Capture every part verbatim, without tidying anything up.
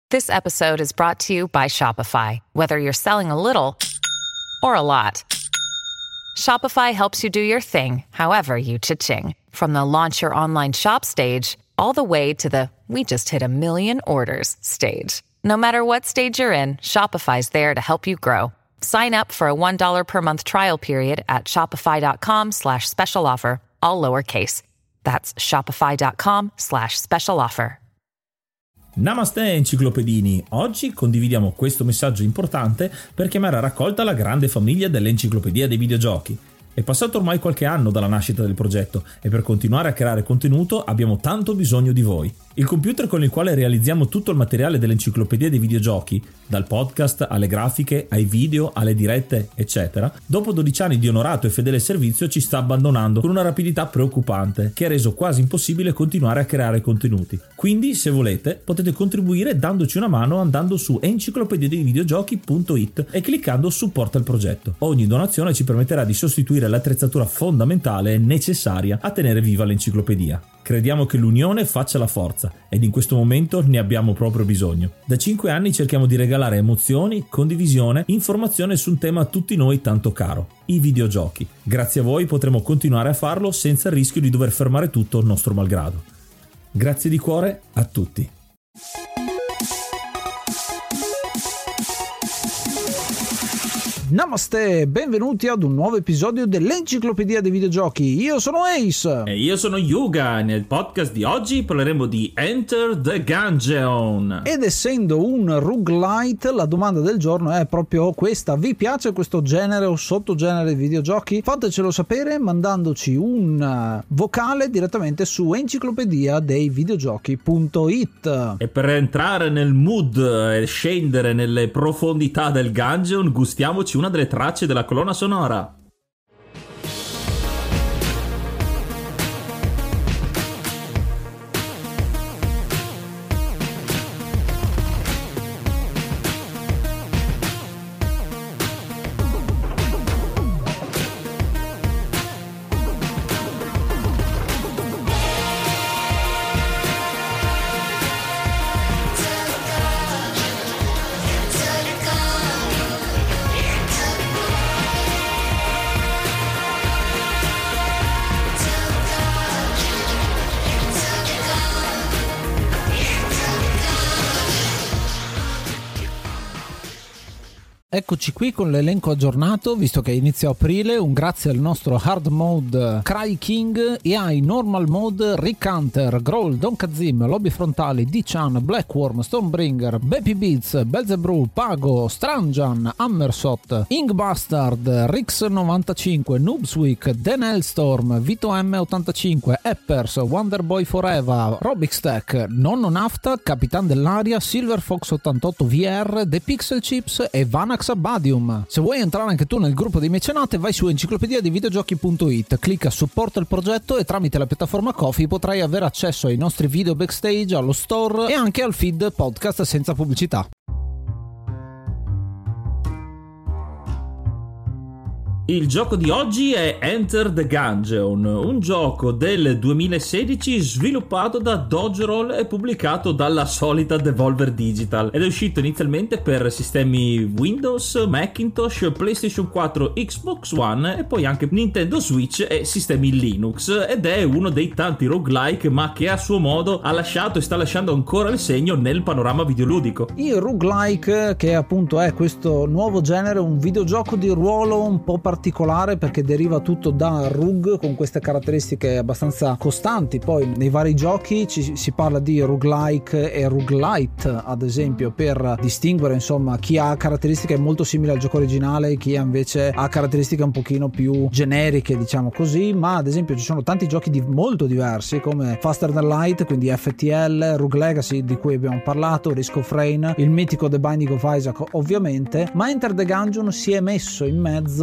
This episode is brought to you by Shopify. Whether you're selling a little or a lot, Shopify helps you do your thing, however you cha-ching. From the launch your online shop stage, all the way to the we just hit a million orders stage. No matter what stage you're in, Shopify's there to help you grow. Sign up for a one dollar per month trial period at shopify.com slash special offer, all lowercase. That's shopify.com slash special offer. Namaste enciclopedini, oggi condividiamo questo messaggio importante per chiamare a raccolta la grande famiglia dell'Enciclopedia dei Videogiochi. È passato ormai qualche anno dalla nascita del progetto e per continuare a creare contenuto abbiamo tanto bisogno di voi. Il computer con il quale realizziamo tutto il materiale dell'Enciclopedia dei Videogiochi, dal podcast alle grafiche, ai video, alle dirette, eccetera, dopo dodici anni di onorato e fedele servizio ci sta abbandonando con una rapidità preoccupante che ha reso quasi impossibile continuare a creare contenuti. Quindi, se volete, potete contribuire dandoci una mano andando su enciclopedia dei videogiochi punto it e cliccando supporta il progetto. Ogni donazione ci permetterà di sostituire l'attrezzatura fondamentale e necessaria a tenere viva l'enciclopedia. Crediamo che l'unione faccia la forza ed in questo momento ne abbiamo proprio bisogno. Da cinque anni cerchiamo di regalare emozioni, condivisione, informazione su un tema a tutti noi tanto caro, i videogiochi. Grazie a voi potremo continuare a farlo senza il rischio di dover fermare tutto nostro malgrado. Grazie di cuore a tutti. Namaste, benvenuti ad un nuovo episodio dell'Enciclopedia dei Videogiochi. Io sono Ace e io sono Yuga. Nel podcast di oggi parleremo di Enter the Gungeon. Ed essendo un roguelite, la domanda del giorno è proprio questa: vi piace questo genere o sottogenere di videogiochi? Fatecelo sapere mandandoci un vocale direttamente su enciclopedia dei videogiochi punto it. E per entrare nel mood e scendere nelle profondità del Gungeon, gustiamoci una delle tracce della colonna sonora. Eccoci qui con l'elenco aggiornato, visto che inizia aprile. Un grazie al nostro hard mode Cry King e ai normal mode Rick Hunter, Growl, Don Kazim, Lobby Frontali, D-Chan, Blackworm, Stonebringer, Baby Beats, Belzebrew, Pago, Stranjan, Hammersot, Ingbastard, Rix novantacinque, Noobsweek, Dan Hellstorm, Vito M ottantacinque, Eppers, Wonderboy Forever, Robixtech, Nonno Nafta, Capitan dell'Aria, Silver Fox ottantotto V R, The Pixel Chips e Vanax Abadium. Se vuoi entrare anche tu nel gruppo dei mecenate, vai su enciclopedia dei videogiochi punto it, clicca supporta il progetto e tramite la piattaforma Ko-fi potrai avere accesso ai nostri video backstage, allo store e anche al feed podcast senza pubblicità. Il gioco di oggi è Enter the Gungeon, un gioco del duemilasedici sviluppato da Dodgerall e pubblicato dalla solita Devolver Digital ed è uscito inizialmente per sistemi Windows, Macintosh, PlayStation quattro, Xbox One e poi anche Nintendo Switch e sistemi Linux, ed è uno dei tanti roguelike ma che a suo modo ha lasciato e sta lasciando ancora il segno nel panorama videoludico. Il roguelike, che appunto è questo nuovo genere, un videogioco di ruolo un po' particolare particolare perché deriva tutto da rug con queste caratteristiche abbastanza costanti. Poi nei vari giochi ci, si parla di roguelike e roguelite, ad esempio, per distinguere insomma chi ha caratteristiche molto simili al gioco originale, chi invece ha caratteristiche un pochino più generiche, diciamo così. Ma ad esempio ci sono tanti giochi di molto diversi come Faster Than Light, quindi F T L, Rogue Legacy di cui abbiamo parlato, Risk of Rain, il mitico The Binding of Isaac ovviamente, ma Enter the Gungeon si è messo in mezzo portando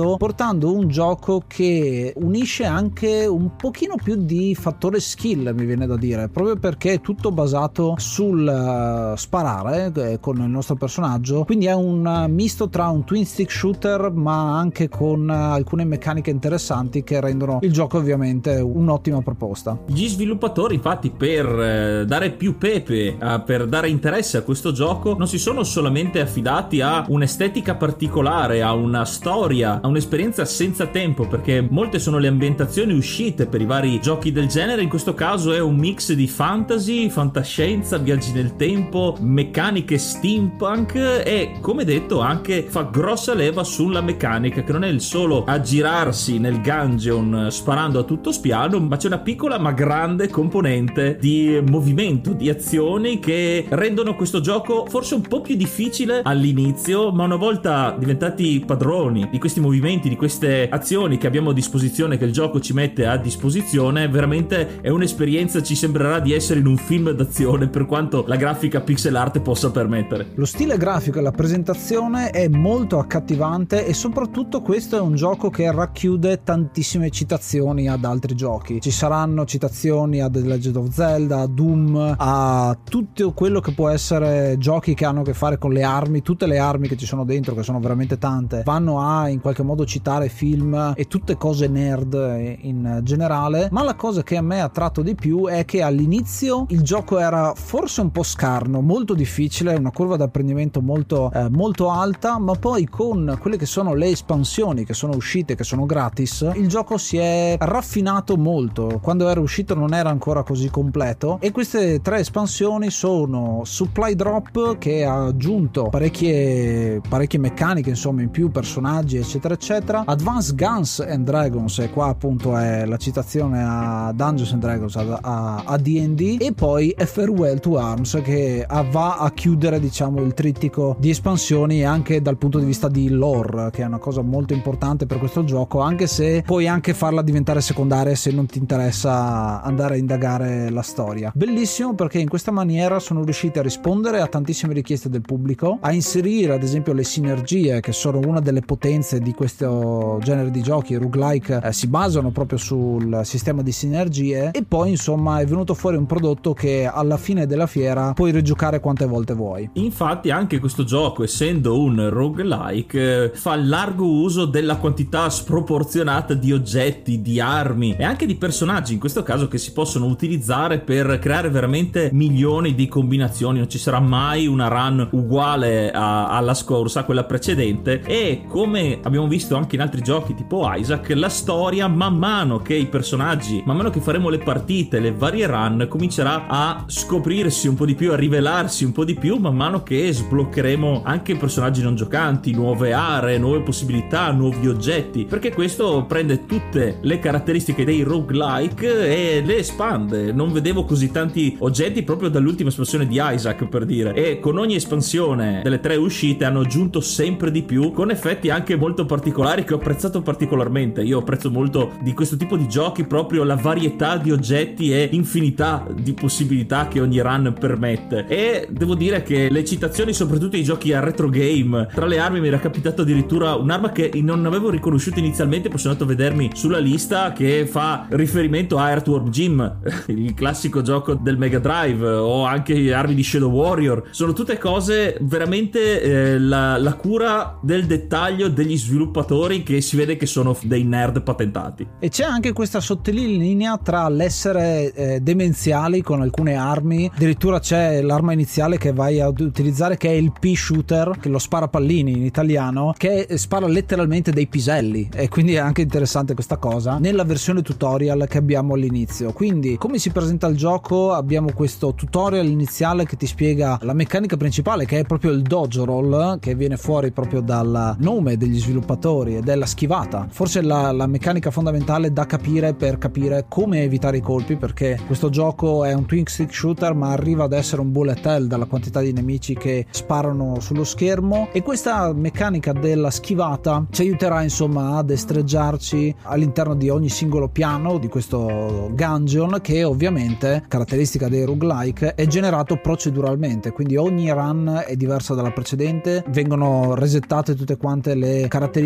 portando un gioco che unisce anche un pochino più di fattore skill, mi viene da dire, proprio perché è tutto basato sul uh, sparare eh, con il nostro personaggio, quindi è un uh, misto tra un twin stick shooter ma anche con uh, alcune meccaniche interessanti che rendono il gioco ovviamente un'ottima proposta. Gli sviluppatori infatti per eh, dare più pepe, eh, per dare interesse a questo gioco, non si sono solamente affidati a un'estetica particolare, a una storia, a un'esperienza senza tempo, perché molte sono le ambientazioni uscite per i vari giochi del genere. In questo caso è un mix di fantasy, fantascienza, viaggi nel tempo, meccaniche steampunk e, come detto, anche fa grossa leva sulla meccanica, che non è il solo aggirarsi nel dungeon sparando a tutto spiano, ma c'è una piccola ma grande componente di movimento, di azioni che rendono questo gioco forse un po' più difficile all'inizio, ma una volta diventati padroni di questi movimenti, di queste azioni che abbiamo a disposizione, che il gioco ci mette a disposizione, veramente è un'esperienza, ci sembrerà di essere in un film d'azione, per quanto la grafica pixel art possa permettere. Lo stile grafico e la presentazione è molto accattivante e soprattutto questo è un gioco che racchiude tantissime citazioni ad altri giochi. Ci saranno citazioni a The Legend of Zelda, a Doom, a tutto quello che può essere giochi che hanno a che fare con le armi. Tutte le armi che ci sono dentro, che sono veramente tante, vanno a in qualche modo citare film e tutte cose nerd in generale. Ma la cosa che a me ha attratto di più è che all'inizio il gioco era forse un po' scarno, molto difficile, una curva d'apprendimento molto eh, molto alta, ma poi con quelle che sono le espansioni che sono uscite, che sono gratis, il gioco si è raffinato molto. Quando era uscito non era ancora così completo, e queste tre espansioni sono Supply Drop, che ha aggiunto parecchie parecchie meccaniche, insomma, in più, personaggi eccetera eccetera, Advanced Guns and Dragons, e qua appunto è la citazione a Dungeons and Dragons, a, a, a D and D, e poi A Farewell to Arms, che va a chiudere, diciamo, il trittico di espansioni anche dal punto di vista di lore, che è una cosa molto importante per questo gioco, anche se puoi anche farla diventare secondaria se non ti interessa andare a indagare la storia. Bellissimo, perché in questa maniera sono riusciti a rispondere a tantissime richieste del pubblico, a inserire ad esempio le sinergie, che sono una delle potenze di questo genere di giochi. I roguelike eh, si basano proprio sul sistema di sinergie, e poi insomma è venuto fuori un prodotto che alla fine della fiera puoi rigiocare quante volte vuoi. Infatti anche questo gioco, essendo un roguelike, fa largo uso della quantità sproporzionata di oggetti, di armi e anche di personaggi, in questo caso, che si possono utilizzare per creare veramente milioni di combinazioni. Non ci sarà mai una run uguale a, alla scorsa, a quella precedente, e come abbiamo visto anche in altri giochi tipo Isaac, la storia, man mano che i personaggi, man mano che faremo le partite, le varie run, comincerà a scoprirsi un po' di più, a rivelarsi un po' di più, man mano che sbloccheremo anche personaggi non giocanti, nuove aree, nuove possibilità, nuovi oggetti, perché questo prende tutte le caratteristiche dei roguelike e le espande. Non vedevo così tanti oggetti proprio dall'ultima espansione di Isaac, per dire, e con ogni espansione delle tre uscite hanno aggiunto sempre di più, con effetti anche molto particolari che ho apprezzato particolarmente. Io apprezzo molto di questo tipo di giochi proprio la varietà di oggetti e infinità di possibilità che ogni run permette, e devo dire che le citazioni, soprattutto i giochi a retro game, tra le armi mi era capitato addirittura un'arma che non avevo riconosciuto inizialmente, poi sono andato a vedermi sulla lista, che fa riferimento a Earthworm Jim, il classico gioco del Mega Drive, o anche armi di Shadow Warrior. Sono tutte cose veramente eh, la, la cura del dettaglio degli sviluppatori, che si vede che sono dei nerd patentati. E c'è anche questa sottile linea tra l'essere eh, demenziali con alcune armi. Addirittura c'è l'arma iniziale che vai a utilizzare, che è il pea shooter, che lo spara pallini in italiano, che spara letteralmente dei piselli, e quindi è anche interessante questa cosa nella versione tutorial che abbiamo all'inizio. Quindi come si presenta il gioco? Abbiamo questo tutorial iniziale che ti spiega la meccanica principale, che è proprio il dodge roll, che viene fuori proprio dal nome degli sviluppatori, ed è la schivata, forse la, la meccanica fondamentale da capire per capire come evitare i colpi, perché questo gioco è un twin stick shooter ma arriva ad essere un bullet hell dalla quantità di nemici che sparano sullo schermo, e questa meccanica della schivata ci aiuterà insomma a destreggiarci all'interno di ogni singolo piano di questo dungeon, che ovviamente, caratteristica dei roguelike, è generato proceduralmente, quindi ogni run è diversa dalla precedente, vengono resettate tutte quante le caratteristiche che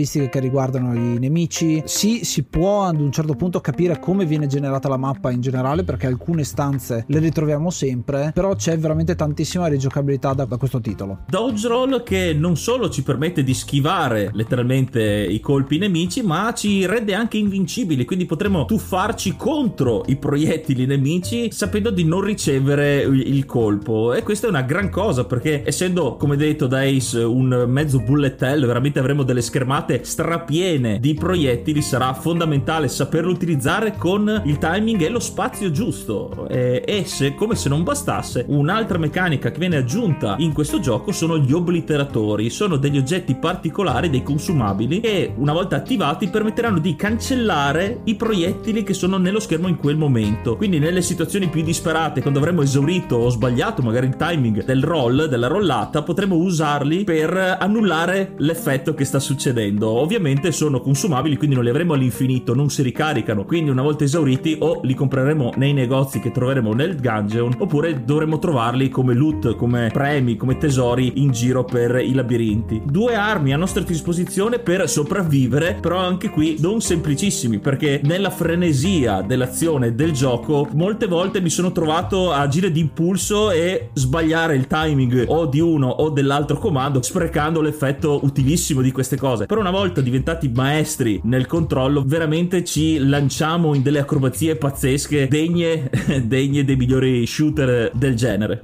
riguardano i nemici. Sì, si può ad un certo punto capire come viene generata la mappa in generale, perché alcune stanze le ritroviamo sempre, però c'è veramente tantissima rigiocabilità da, da questo titolo. Dodge roll che non solo ci permette di schivare letteralmente i colpi nemici, ma ci rende anche invincibili, quindi potremo tuffarci contro i proiettili nemici sapendo di non ricevere il colpo, e questa è una gran cosa, perché essendo, come detto da Ace, un mezzo bullet hell, veramente avremo delle schermate strapiene di proiettili. Sarà fondamentale saperlo utilizzare con il timing e lo spazio giusto, e, e se, come se non bastasse, un'altra meccanica che viene aggiunta in questo gioco sono gli obliteratori. Sono degli oggetti particolari, dei consumabili, che una volta attivati permetteranno di cancellare i proiettili che sono nello schermo in quel momento. Quindi nelle situazioni più disperate, quando avremo esaurito o sbagliato magari il timing del roll, della rollata, potremo usarli per annullare l'effetto che sta succedendo. Ovviamente sono consumabili, quindi non li avremo all'infinito, non si ricaricano, quindi una volta esauriti o li compreremo nei negozi che troveremo nel dungeon, oppure dovremo trovarli come loot, come premi, come tesori in giro per i labirinti. Due armi a nostra disposizione per sopravvivere, però anche qui non semplicissimi, perché nella frenesia dell'azione del gioco molte volte mi sono trovato a agire di impulso e sbagliare il timing o di uno o dell'altro comando, sprecando l'effetto utilissimo di queste cose. Però una volta diventati maestri nel controllo, veramente ci lanciamo in delle acrobazie pazzesche, degne degne dei migliori shooter del genere.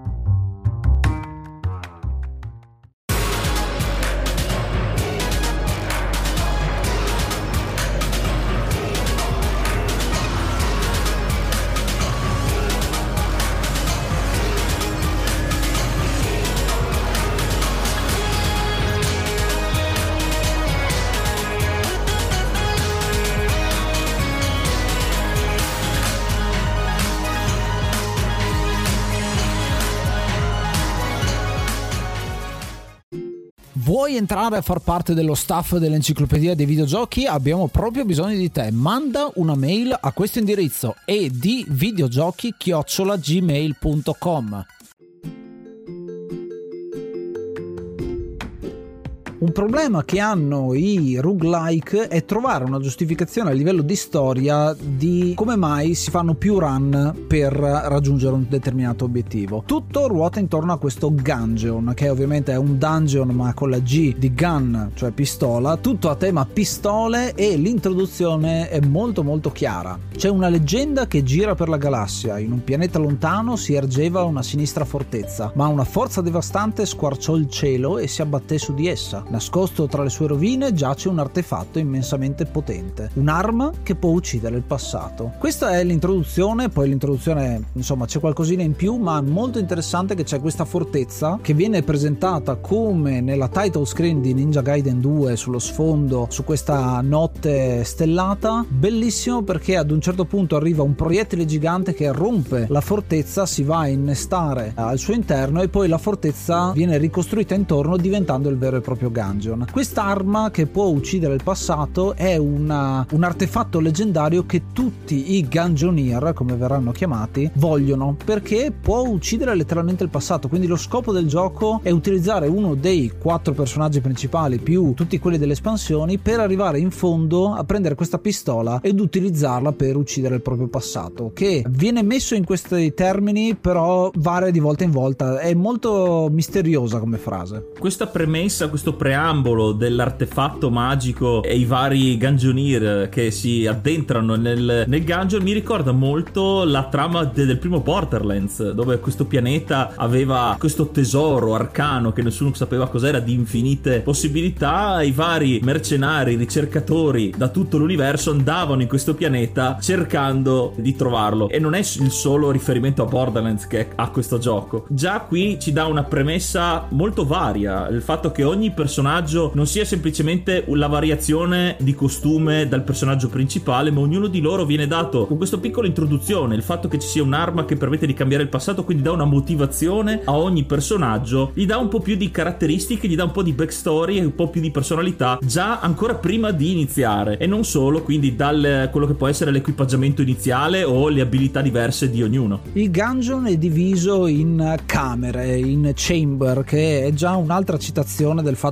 Vuoi entrare a far parte dello staff dell'Enciclopedia dei Videogiochi? Abbiamo proprio bisogno di te. Manda una mail a questo indirizzo edvideogiochi chiocciola gmail punto com. Un problema che hanno i roguelike è trovare una giustificazione a livello di storia di come mai si fanno più run per raggiungere un determinato obiettivo. Tutto ruota intorno a questo Gungeon, che ovviamente è un dungeon ma con la G di gun, cioè pistola, tutto a tema pistole, e l'introduzione è molto molto chiara. C'è una leggenda che gira per la galassia: in un pianeta lontano si ergeva una sinistra fortezza, ma una forza devastante squarciò il cielo e si abbatté su di essa. Nascosto tra le sue rovine giace un artefatto immensamente potente, un'arma che può uccidere il passato. Questa è l'introduzione. Poi l'introduzione, insomma, c'è qualcosina in più, ma è molto interessante che c'è questa fortezza che viene presentata come nella title screen di Ninja Gaiden due, sullo sfondo, su questa notte stellata. Bellissimo, perché ad un certo punto arriva un proiettile gigante che rompe la fortezza, si va a innestare al suo interno, e poi la fortezza viene ricostruita intorno, diventando il vero e proprio Gungeon. Quest'arma che può uccidere il passato è una, un artefatto leggendario che tutti i Gungeoneer, come verranno chiamati, vogliono, perché può uccidere letteralmente il passato. Quindi lo scopo del gioco è utilizzare uno dei quattro personaggi principali più tutti quelli delle espansioni per arrivare in fondo a prendere questa pistola ed utilizzarla per uccidere il proprio passato, che viene messo in questi termini, però varia di volta in volta. È molto misteriosa come frase. Questa premessa, questo preambolo dell'artefatto magico e i vari Gungeoneer che si addentrano nel, nel Gungeon mi ricorda molto la trama de, del primo Borderlands, dove questo pianeta aveva questo tesoro arcano che nessuno sapeva cos'era, di infinite possibilità. I vari mercenari, ricercatori da tutto l'universo andavano in questo pianeta cercando di trovarlo, e non è il solo riferimento a Borderlands che ha questo gioco. Già qui ci dà una premessa molto varia, il fatto che ogni personaggio non sia semplicemente la variazione di costume dal personaggio principale, ma ognuno di loro viene dato con questa piccola introduzione, il fatto che ci sia un'arma che permette di cambiare il passato, quindi dà una motivazione a ogni personaggio, gli dà un po' più di caratteristiche, gli dà un po' di backstory e un po' più di personalità già ancora prima di iniziare, e non solo, quindi dal quello che può essere l'equipaggiamento iniziale o le abilità diverse di ognuno. Il Gungeon è diviso in camere, in chamber, che è già un'altra citazione del fatto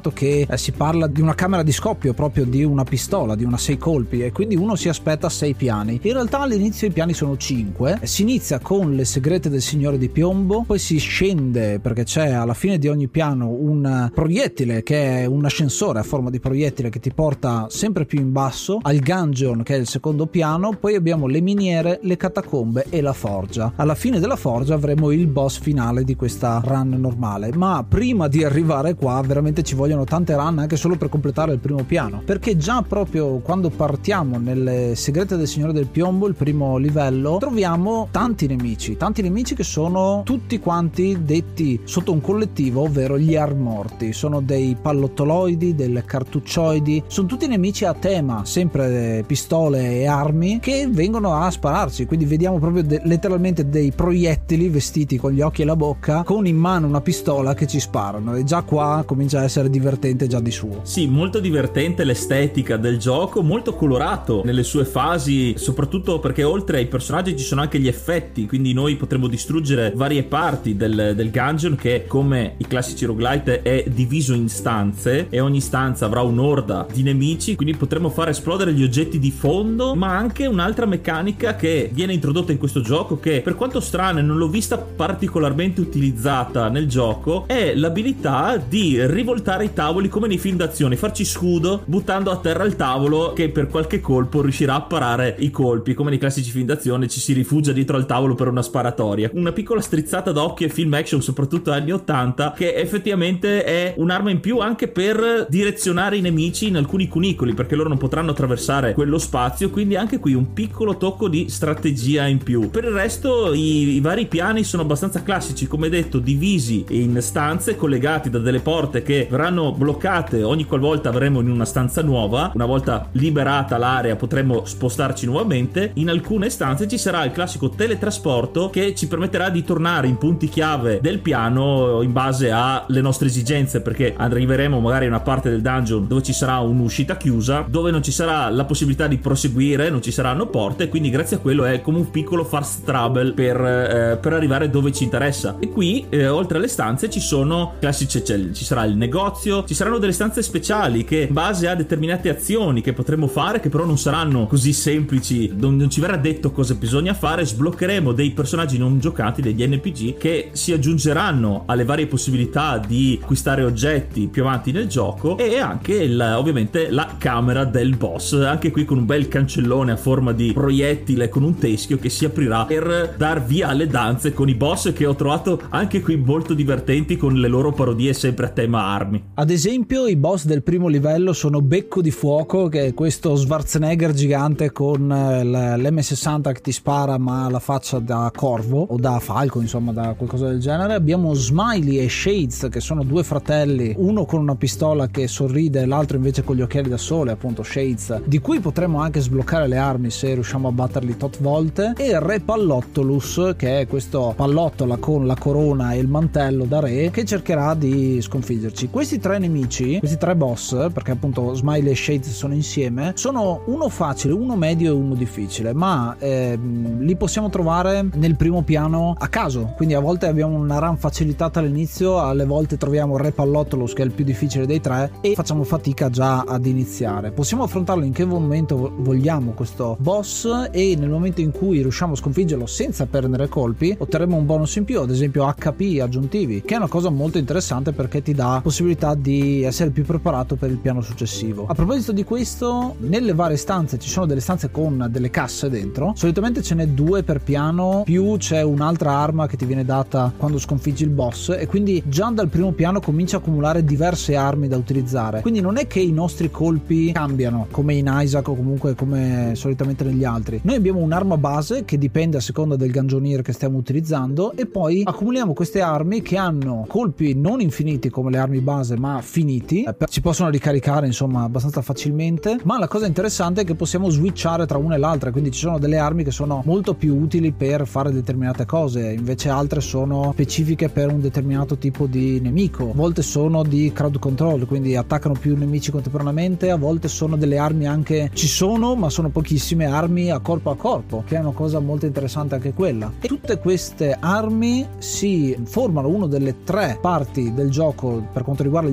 fatto che eh, si parla di una camera di scoppio proprio di una pistola, di una sei colpi, e quindi uno si aspetta sei piani. In realtà all'inizio i piani sono cinque, si inizia con le segrete del Signore di Piombo, poi si scende perché c'è alla fine di ogni piano un proiettile che è un ascensore a forma di proiettile che ti porta sempre più in basso al Gungeon, che è il secondo piano. Poi abbiamo le miniere, le catacombe e la forgia. Alla fine della forgia avremo il boss finale di questa run normale, ma prima di arrivare qua veramente ci vogliono tante run anche solo per completare il primo piano, perché già proprio quando partiamo nelle segrete del Signore del Piombo, il primo livello, troviamo tanti nemici tanti nemici che sono tutti quanti detti sotto un collettivo, ovvero gli armorti. Sono dei pallottoloidi, delle cartuccioidi, sono tutti nemici a tema, sempre pistole e armi che vengono a spararci, quindi vediamo proprio de- letteralmente dei proiettili vestiti con gli occhi e la bocca, con in mano una pistola che ci sparano, e già qua comincia a essere divertente già di suo. Sì, molto divertente l'estetica del gioco, molto colorato nelle sue fasi, soprattutto perché oltre ai personaggi ci sono anche gli effetti, quindi noi potremo distruggere varie parti del, del dungeon, che come i classici roguelite è diviso in stanze e ogni stanza avrà un'orda di nemici, quindi potremo far esplodere gli oggetti di fondo. Ma anche un'altra meccanica che viene introdotta in questo gioco, che per quanto strana non l'ho vista particolarmente utilizzata nel gioco, è l'abilità di rivoltare i tavoli come nei film d'azione, farci scudo buttando a terra il tavolo che per qualche colpo riuscirà a parare i colpi. Come nei classici film d'azione ci si rifugia dietro al tavolo per una sparatoria. Una piccola strizzata d'occhio e film action, soprattutto anni ottanta, che effettivamente è un'arma in più anche per direzionare i nemici in alcuni cunicoli, perché loro non potranno attraversare quello spazio, quindi anche qui un piccolo tocco di strategia in più. Per il resto i, i vari piani sono abbastanza classici, come detto, divisi in stanze collegati da delle porte che verranno bloccate ogni qualvolta avremo in una stanza nuova. Una volta liberata l'area potremo spostarci nuovamente. In alcune stanze ci sarà il classico teletrasporto che ci permetterà di tornare in punti chiave del piano in base alle nostre esigenze, perché arriveremo magari in una parte del dungeon dove ci sarà un'uscita chiusa, dove non ci sarà la possibilità di proseguire, non ci saranno porte, quindi grazie a quello è come un piccolo fast travel per, eh, per arrivare dove ci interessa. E qui eh, oltre alle stanze ci sono classici, cioè, ci sarà il negozio, ci saranno delle stanze speciali che in base a determinate azioni che potremo fare, che però non saranno così semplici, non, non ci verrà detto cosa bisogna fare, sbloccheremo dei personaggi non giocati, degli N P G, che si aggiungeranno alle varie possibilità di acquistare oggetti più avanti nel gioco, e anche il, ovviamente la camera del boss, anche qui con un bel cancellone a forma di proiettile con un teschio che si aprirà per dar via alle danze con i boss, che ho trovato anche qui molto divertenti con le loro parodie sempre a tema armi. Ad esempio i boss del primo livello sono Becco di Fuoco, che è questo Schwarzenegger gigante con l'emme sessanta che ti spara ma ha la faccia da corvo o da falco, insomma da qualcosa del genere. Abbiamo Smiley e Shades, che sono due fratelli, uno con una pistola che sorride e l'altro invece con gli occhiali da sole, appunto Shades, di cui potremo anche sbloccare le armi se riusciamo a batterli tot volte. E Re Pallottolus, che è questo pallottola con la corona e il mantello da re, che cercherà di sconfiggerci. Questi tre nemici, questi tre boss, perché appunto Smiley e Shades sono insieme, sono uno facile, uno medio e uno difficile, ma ehm, li possiamo trovare nel primo piano a caso, quindi a volte abbiamo una run facilitata all'inizio, alle volte troviamo Re Pallottolus che è il più difficile dei tre e facciamo fatica già ad iniziare. Possiamo affrontarlo in che momento vogliamo questo boss, e nel momento in cui riusciamo a sconfiggerlo senza perdere colpi otterremo un bonus in più, ad esempio acca pi aggiuntivi, che è una cosa molto interessante perché ti dà possibilità di essere più preparato per il piano successivo. A proposito di questo, nelle varie stanze ci sono delle stanze con delle casse dentro, solitamente ce n'è due per piano, più c'è un'altra arma che ti viene data quando sconfiggi il boss, e quindi già dal primo piano comincia a accumulare diverse armi da utilizzare, quindi non è che i nostri colpi cambiano come in Isaac o comunque come solitamente negli altri. Noi abbiamo un'arma base che dipende a seconda del Gungeoneer che stiamo utilizzando, e poi accumuliamo queste armi che hanno colpi non infiniti come le armi base ma finiti, eh, si possono ricaricare insomma abbastanza facilmente, ma la cosa interessante è che possiamo switchare tra una e l'altra, quindi ci sono delle armi che sono molto più utili per fare determinate cose, invece altre sono specifiche per un determinato tipo di nemico, a volte sono di crowd control, quindi attaccano più nemici contemporaneamente, a volte sono delle armi anche, ci sono ma sono pochissime armi a corpo a corpo, che è una cosa molto interessante anche quella. E tutte queste armi si formano una delle tre parti del gioco per quanto riguarda gli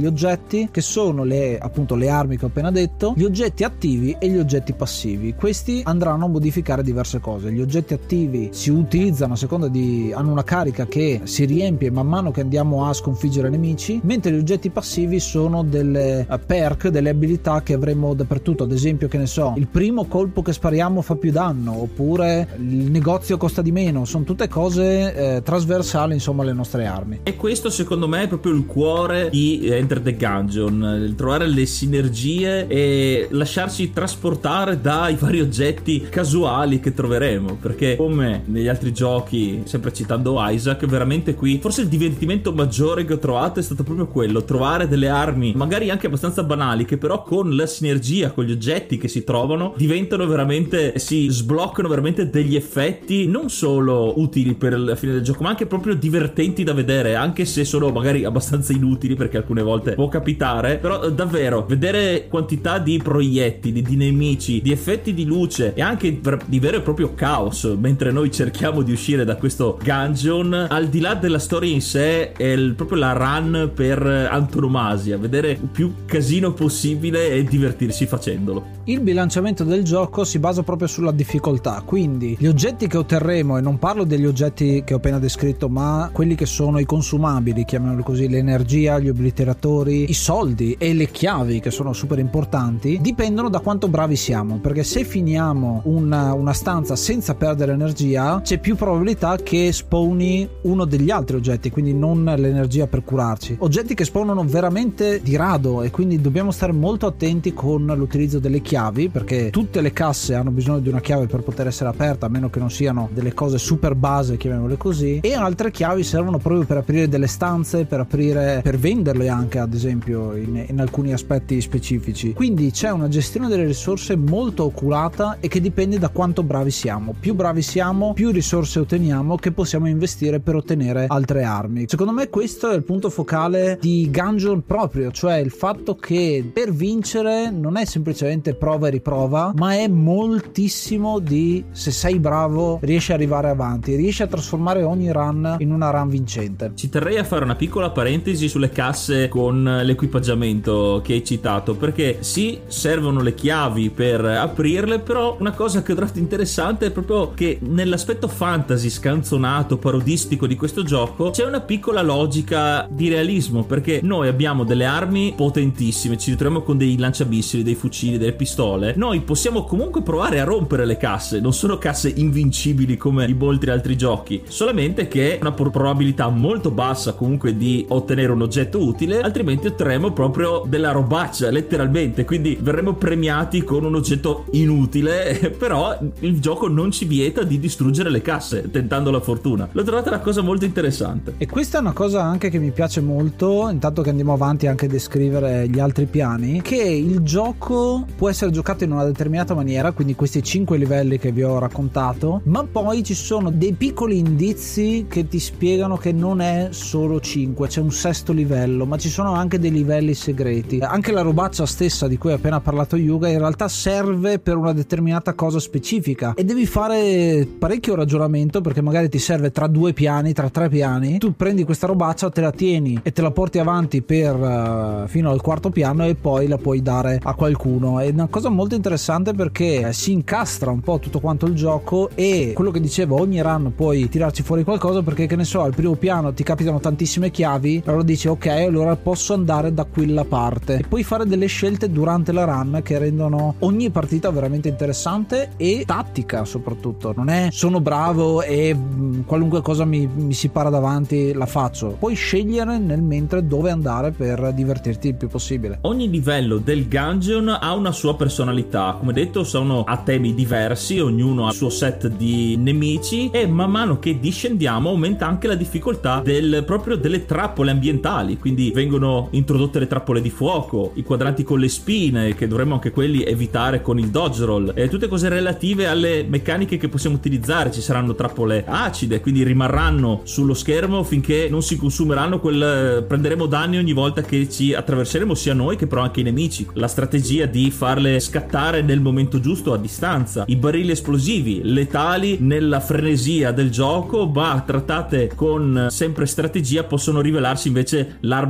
gli oggetti, che sono le appunto le armi che ho appena detto, gli oggetti attivi e gli oggetti passivi. Questi andranno a modificare diverse cose. Gli oggetti attivi si utilizzano a seconda di hanno una carica che si riempie man mano che andiamo a sconfiggere nemici, mentre gli oggetti passivi sono delle perk, delle abilità che avremo dappertutto. Ad esempio, che ne so, il primo colpo che spariamo fa più danno, oppure il negozio costa di meno. Sono tutte cose eh, trasversali insomma alle nostre armi. E questo secondo me è proprio il cuore di Enter the Gungeon, il trovare le sinergie e lasciarsi trasportare dai vari oggetti casuali che troveremo, perché come negli altri giochi, sempre citando Isaac, veramente qui forse il divertimento maggiore che ho trovato è stato proprio quello, trovare delle armi magari anche abbastanza banali che però con la sinergia con gli oggetti che si trovano diventano veramente, si sbloccano veramente degli effetti non solo utili per la fine del gioco ma anche proprio divertenti da vedere, anche se sono magari abbastanza inutili, perché alcune volte può capitare, però davvero vedere quantità di proiettili, di nemici, di effetti di luce e anche di vero e proprio caos mentre noi cerchiamo di uscire da questo dungeon, al di là della storia in sé, è il, proprio la run per antonomasia, vedere il più casino possibile e divertirsi facendolo. Il bilanciamento del gioco si basa proprio sulla difficoltà, quindi gli oggetti che otterremo, e non parlo degli oggetti che ho appena descritto ma quelli che sono i consumabili, chiamiamoli così, l'energia, gli obliteratori, i soldi e le chiavi, che sono super importanti, dipendono da quanto bravi siamo, perché se finiamo una, una stanza senza perdere energia c'è più probabilità che spawni uno degli altri oggetti, quindi non l'energia per curarci, oggetti che spawnano veramente di rado, e quindi dobbiamo stare molto attenti con l'utilizzo delle chiavi, perché tutte le casse hanno bisogno di una chiave per poter essere aperta, a meno che non siano delle cose super base, chiamiamole così, e altre chiavi servono proprio per aprire delle stanze, per aprire, per venderle anche, ad esempio in, in alcuni aspetti specifici. Quindi c'è una gestione delle risorse molto oculata e che dipende da quanto bravi siamo. Più bravi siamo, più risorse otteniamo che possiamo investire per ottenere altre armi. Secondo me questo è il punto focale di Gungeon proprio, cioè il fatto che per vincere non è semplicemente prova e riprova, ma è moltissimo di, se sei bravo riesci ad arrivare avanti, riesci a trasformare ogni run in una run vincente. Ci terrei a fare una piccola parentesi sulle casse con l'equipaggiamento che hai citato, perché sì, servono le chiavi per aprirle, però una cosa che ho trovato interessante è proprio che nell'aspetto fantasy scanzonato, parodistico di questo gioco c'è una piccola logica di realismo, perché noi abbiamo delle armi potentissime, ci ritroviamo con dei lanciamissili, dei fucili, delle pistole, noi possiamo comunque provare a rompere le casse, non sono casse invincibili come in molti altri giochi, solamente che è una probabilità molto bassa comunque di ottenere un oggetto utile, altrimenti otterremo proprio della robaccia letteralmente, quindi verremo premiati con un oggetto inutile, però il gioco non ci vieta di distruggere le casse tentando la fortuna. L'ho trovata una cosa molto interessante, e questa è una cosa anche che mi piace molto, intanto che andiamo avanti anche a descrivere gli altri piani, che il gioco può essere giocato in una determinata maniera, quindi questi cinque livelli che vi ho raccontato, ma poi ci sono dei piccoli indizi che ti spiegano che non è solo cinque, c'è un sesto livello, ma ci sono anche dei livelli segreti. Anche la robaccia stessa di cui ha appena parlato Yuga in realtà serve per una determinata cosa specifica, e devi fare parecchio ragionamento, perché magari ti serve tra due piani, tra tre piani, tu prendi questa robaccia, te la tieni e te la porti avanti per uh, fino al quarto piano e poi la puoi dare a qualcuno. È una cosa molto interessante perché si incastra un po' tutto quanto il gioco, e quello che dicevo, ogni run puoi tirarci fuori qualcosa, perché che ne so, al primo piano ti capitano tantissime chiavi, allora dici ok, allora posso andare da quella parte, e puoi fare delle scelte durante la run che rendono ogni partita veramente interessante e tattica. Soprattutto non è sono bravo e mh, qualunque cosa mi, mi si para davanti la faccio, puoi scegliere nel mentre dove andare per divertirti il più possibile. Ogni livello del Gungeon ha una sua personalità, come detto sono a temi diversi, ognuno ha il suo set di nemici, e man mano che discendiamo aumenta anche la difficoltà del proprio delle trappole ambientali, quindi vengono introdotte le trappole di fuoco, i quadranti con le spine che dovremmo anche quelli evitare con il dodge roll, e tutte cose relative alle meccaniche che possiamo utilizzare. Ci saranno trappole acide, quindi rimarranno sullo schermo finché non si consumeranno, quel prenderemo danni ogni volta che ci attraverseremo, sia noi che però anche i nemici. La strategia di farle scattare nel momento giusto a distanza, i barili esplosivi letali nella frenesia del gioco, ma trattate con sempre strategia possono rivelarsi invece l'arma vincente,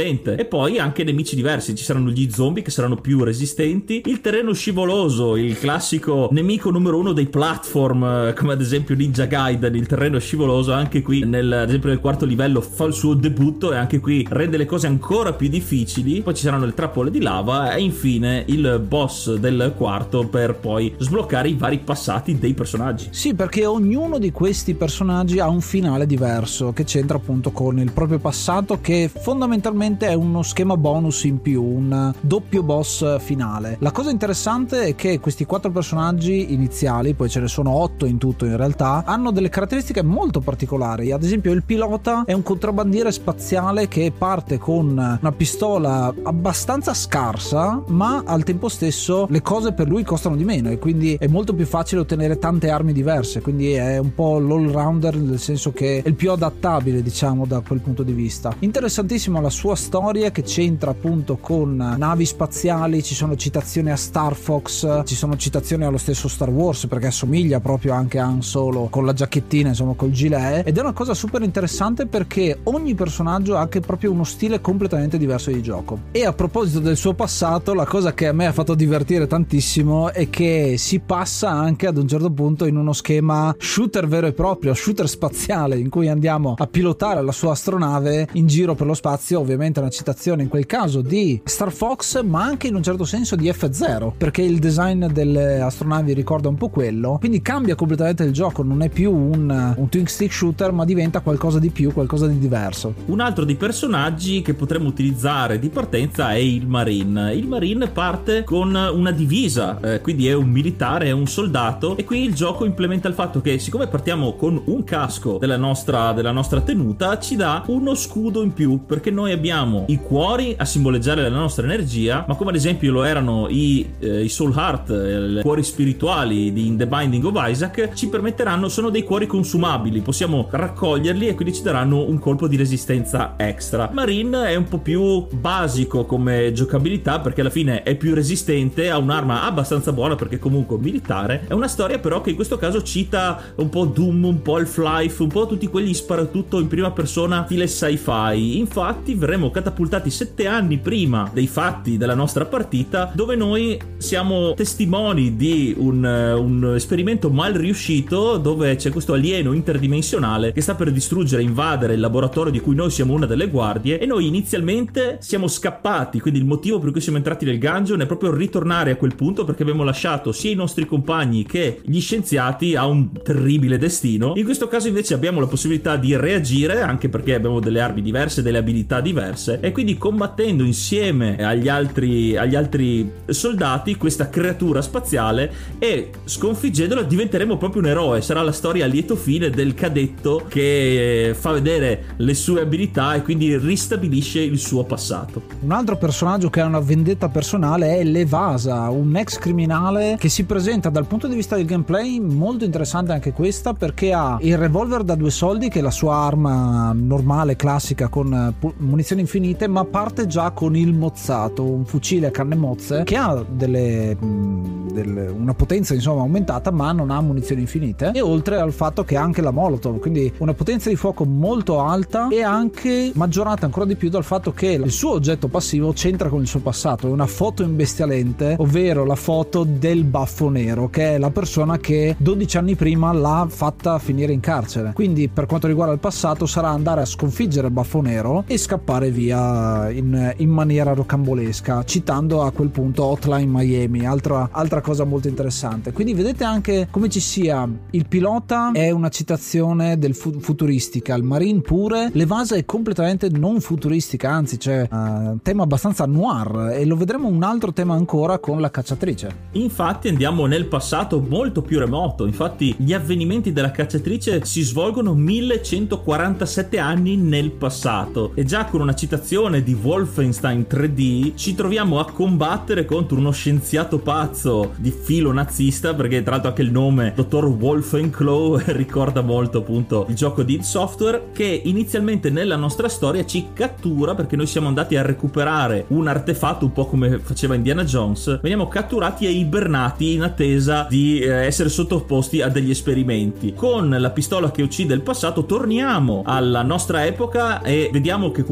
resistente, e poi anche nemici diversi. Ci saranno gli zombie che saranno più resistenti, il terreno scivoloso, il classico nemico numero uno dei platform, come ad esempio Ninja Gaiden, il terreno scivoloso anche qui nel, ad esempio nel quarto livello fa il suo debutto e anche qui rende le cose ancora più difficili. Poi ci saranno le trappole di lava e infine il boss del quarto per poi sbloccare i vari passati dei personaggi. Sì, perché ognuno di questi personaggi ha un finale diverso che c'entra appunto con il proprio passato, che fondamentalmente è uno schema bonus in più, un doppio boss finale. La cosa interessante è che questi quattro personaggi iniziali, poi ce ne sono otto in tutto in realtà, hanno delle caratteristiche molto particolari. Ad esempio il pilota è un contrabbandiere spaziale che parte con una pistola abbastanza scarsa, ma al tempo stesso le cose per lui costano di meno e quindi è molto più facile ottenere tante armi diverse, quindi è un po' l'all rounder, nel senso che è il più adattabile, diciamo, da quel punto di vista. Interessantissima la sua storia, che c'entra appunto con navi spaziali, ci sono citazioni a Star Fox, ci sono citazioni allo stesso Star Wars, perché assomiglia proprio anche a Han Solo con la giacchettina, insomma col gilet, ed è una cosa super interessante perché ogni personaggio ha anche proprio uno stile completamente diverso di gioco. E a proposito del suo passato, la cosa che a me ha fatto divertire tantissimo è che si passa anche ad un certo punto in uno schema shooter vero e proprio, shooter spaziale, in cui andiamo a pilotare la sua astronave in giro per lo spazio. Ovviamente una citazione in quel caso di Star Fox, ma anche in un certo senso di F zero, perché il design delle astronavi ricorda un po' quello, quindi cambia completamente il gioco, non è più un, un twin stick shooter, ma diventa qualcosa di più, qualcosa di diverso. Un altro dei personaggi che potremmo utilizzare di partenza è il Marine. Il Marine parte con una divisa, eh, quindi è un militare, è un soldato, e qui il gioco implementa il fatto che siccome partiamo con un casco della nostra, della nostra tenuta, ci dà uno scudo in più, perché noi abbiamo i cuori a simboleggiare la nostra energia, ma come ad esempio lo erano i, eh, i Soul Heart, eh, i cuori spirituali di In The Binding of Isaac, ci permetteranno, sono dei cuori consumabili, possiamo raccoglierli e quindi ci daranno un colpo di resistenza extra. Marine è un po' più basico come giocabilità, perché alla fine è più resistente, ha un'arma abbastanza buona perché comunque militare. È una storia però che in questo caso cita un po' Doom, un po' Half-Life, un po' tutti quegli sparatutto in prima persona stile sci-fi. Infatti verremo catapultati sette anni prima dei fatti della nostra partita, dove noi siamo testimoni di un, un esperimento mal riuscito, dove c'è questo alieno interdimensionale che sta per distruggere, invadere il laboratorio di cui noi siamo una delle guardie, e noi inizialmente siamo scappati. Quindi il motivo per cui siamo entrati nel dungeon è proprio ritornare a quel punto, perché abbiamo lasciato sia i nostri compagni che gli scienziati a un terribile destino. In questo caso invece abbiamo la possibilità di reagire, anche perché abbiamo delle armi diverse, delle abilità diverse, e quindi combattendo insieme agli altri, agli altri soldati questa creatura spaziale e sconfiggendola diventeremo proprio un eroe. Sarà la storia a lieto fine del cadetto che fa vedere le sue abilità e quindi ristabilisce il suo passato. Un altro personaggio che ha una vendetta personale è Levasa, un ex criminale che si presenta dal punto di vista del gameplay molto interessante anche questa, perché ha il revolver da due soldi, che è la sua arma normale classica con munizioni infinite, ma parte già con il mozzato, un fucile a canne mozze che ha delle, delle una potenza insomma aumentata, ma non ha munizioni infinite, e oltre al fatto che ha anche la molotov, quindi una potenza di fuoco molto alta e anche maggiorata ancora di più dal fatto che il suo oggetto passivo c'entra con il suo passato. È una foto imbestialente, ovvero la foto del baffo nero, che è la persona che dodici anni prima l'ha fatta finire in carcere. Quindi per quanto riguarda il passato sarà andare a sconfiggere il baffo nero e scappare via in, in maniera rocambolesca, citando a quel punto Hotline Miami, altra, altra cosa molto interessante. Quindi vedete anche come ci sia il pilota è una citazione del fu- futuristica, il Marine pure. L'Evasa è completamente non futuristica, anzi c'è un uh, tema abbastanza noir, e lo vedremo un altro tema ancora con la cacciatrice. Infatti andiamo nel passato molto più remoto. Infatti gli avvenimenti della cacciatrice si svolgono millecentoquarantasette anni nel passato, e già con una citazione di Wolfenstein tre D ci troviamo a combattere contro uno scienziato pazzo di filo nazista, perché tra l'altro anche il nome dottor Wolfenklow ricorda molto appunto il gioco di id Software, che inizialmente nella nostra storia ci cattura perché noi siamo andati a recuperare un artefatto, un po' come faceva Indiana Jones. Veniamo catturati e ibernati in attesa di eh, essere sottoposti a degli esperimenti. Con la pistola che uccide il passato torniamo alla nostra epoca e vediamo che comunque durante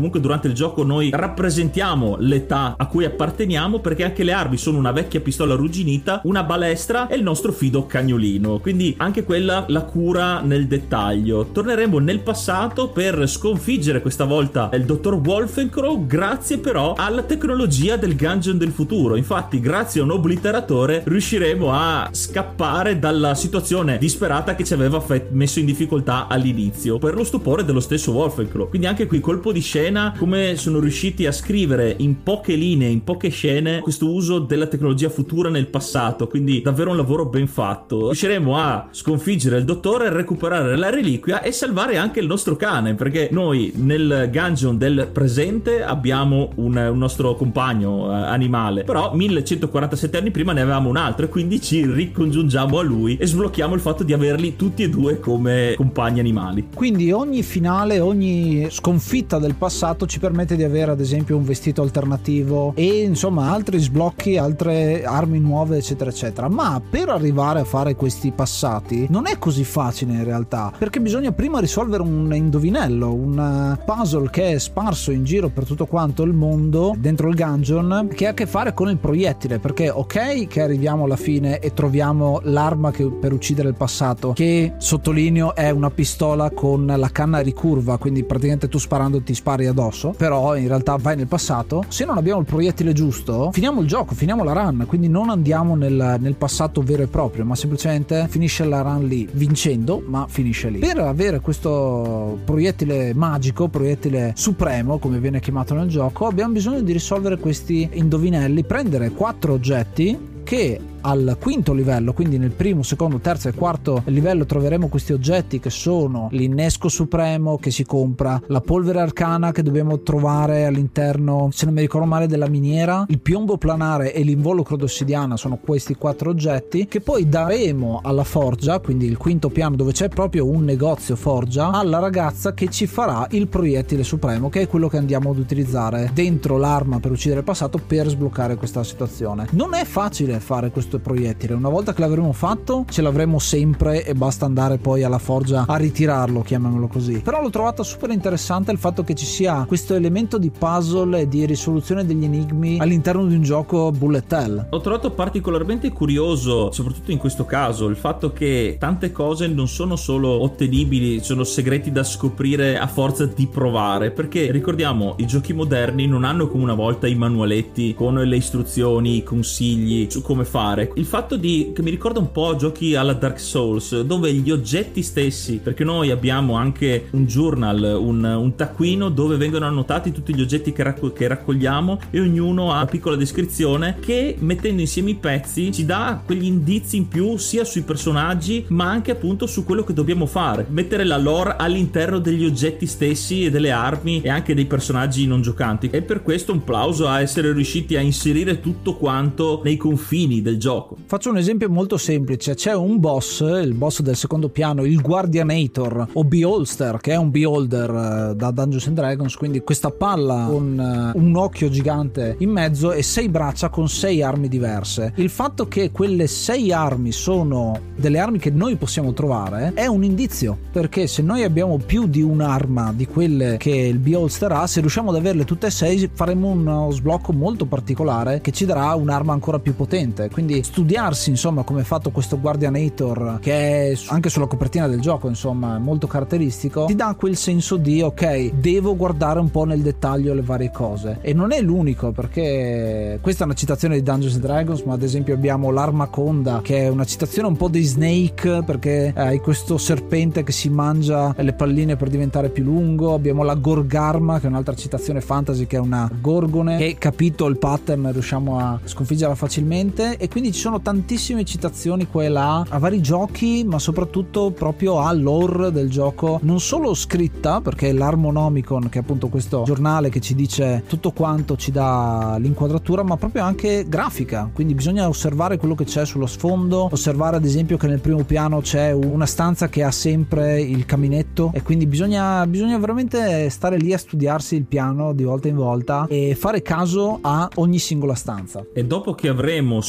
durante il gioco noi rappresentiamo l'età a cui apparteniamo, perché anche le armi sono una vecchia pistola arrugginita, una balestra e il nostro fido cagnolino, quindi anche quella la cura nel dettaglio. Torneremo nel passato per sconfiggere questa volta il dottor Wolfencrow, grazie però alla tecnologia del Gungeon del futuro. Infatti grazie a un obliteratore riusciremo a scappare dalla situazione disperata che ci aveva messo in difficoltà all'inizio, per lo stupore dello stesso Wolfencrow. Quindi anche qui colpo di scena, come sono riusciti a scrivere in poche linee, in poche scene, questo uso della tecnologia futura nel passato, quindi davvero un lavoro ben fatto. Riusciremo a sconfiggere il dottore, recuperare la reliquia e salvare anche il nostro cane, perché noi nel Gungeon del presente abbiamo un, un nostro compagno eh, animale, però millecentoquarantasette anni prima ne avevamo un altro, e quindi ci ricongiungiamo a lui e sblocchiamo il fatto di averli tutti e due come compagni animali. Quindi ogni finale, ogni sconfitta del passato ci permette di avere ad esempio un vestito alternativo e insomma altri sblocchi, altre armi nuove, eccetera eccetera. Ma per arrivare a fare questi passati non è così facile in realtà, perché bisogna prima risolvere un indovinello, un puzzle che è sparso in giro per tutto quanto il mondo dentro il Gungeon, che ha a che fare con il proiettile, perché ok che arriviamo alla fine e troviamo l'arma che, per uccidere il passato, che sottolineo è una pistola con la canna ricurva, quindi praticamente tu sparando ti spari addosso, però in realtà vai nel passato. Se non abbiamo il proiettile giusto finiamo il gioco, finiamo la run, quindi non andiamo nel, nel passato vero e proprio, ma semplicemente finisce la run lì, vincendo, ma finisce lì. Per avere questo proiettile magico, proiettile supremo come viene chiamato nel gioco, abbiamo bisogno di risolvere questi indovinelli, prendere quattro oggetti che al quinto livello, quindi nel primo, secondo, terzo e quarto livello troveremo questi oggetti che sono l'innesco supremo che si compra, la polvere arcana che dobbiamo trovare all'interno, se non mi ricordo male, della miniera, il piombo planare e l'involucro d'ossidiana. Sono questi quattro oggetti che poi daremo alla forgia, quindi il quinto piano dove c'è proprio un negozio forgia, alla ragazza che ci farà il proiettile supremo, che è quello che andiamo ad utilizzare dentro l'arma per uccidere il passato per sbloccare questa situazione. Non è facile fare questo proiettile, una volta che l'avremo fatto ce l'avremo sempre e basta andare poi alla forgia a ritirarlo, chiamiamolo così. Però l'ho trovato super interessante il fatto che ci sia questo elemento di puzzle e di risoluzione degli enigmi all'interno di un gioco bullet hell. Ho trovato particolarmente curioso, soprattutto in questo caso, il fatto che tante cose non sono solo ottenibili, sono segreti da scoprire a forza di provare, perché ricordiamo i giochi moderni non hanno come una volta i manualetti con le istruzioni, i consigli su come fare. Il fatto di che mi ricorda un po' giochi alla Dark Souls, dove gli oggetti stessi, perché noi abbiamo anche un journal, un, un taccuino dove vengono annotati tutti gli oggetti che, racco- che raccogliamo, e ognuno ha una piccola descrizione che, mettendo insieme i pezzi, ci dà quegli indizi in più sia sui personaggi ma anche appunto su quello che dobbiamo fare, mettere la lore all'interno degli oggetti stessi e delle armi e anche dei personaggi non giocanti. E per questo un plauso a essere riusciti a inserire tutto quanto nei confini del gioco. Faccio un esempio molto semplice: c'è un boss, il boss del secondo piano, il Guardianator o Beholster, che è un beholder uh, da Dungeons and Dragons, quindi questa palla con uh, un occhio gigante in mezzo e sei braccia con sei armi diverse. Il fatto che quelle sei armi sono delle armi che noi possiamo trovare è un indizio, perché se noi abbiamo più di un'arma di quelle che il Beholster ha, se riusciamo ad averle tutte e sei faremo uno sblocco molto particolare che ci darà un'arma ancora più potente. Quindi studiarsi insomma come è fatto questo Guardianator, che è anche sulla copertina del gioco insomma molto caratteristico, ti dà quel senso di ok, devo guardare un po' nel dettaglio le varie cose. E non è l'unico, perché questa è una citazione di Dungeons and Dragons, ma ad esempio abbiamo l'Armaconda, che è una citazione un po' di Snake, perché hai questo serpente che si mangia le palline per diventare più lungo. Abbiamo la Gorgarma, che è un'altra citazione fantasy, che è una gorgone che, capito il pattern, riusciamo a sconfiggerla facilmente. E quindi ci sono tantissime citazioni qua e là a vari giochi, ma soprattutto proprio al lore del gioco, non solo scritta, perché l'Harmonomicon, che è appunto questo giornale che ci dice tutto quanto, ci dà l'inquadratura, ma proprio anche grafica. Quindi bisogna osservare quello che c'è sullo sfondo, osservare ad esempio che nel primo piano c'è una stanza che ha sempre il caminetto, e quindi bisogna, bisogna veramente stare lì a studiarsi il piano di volta in volta e fare caso a ogni singola stanza. E dopo che avremo spulciato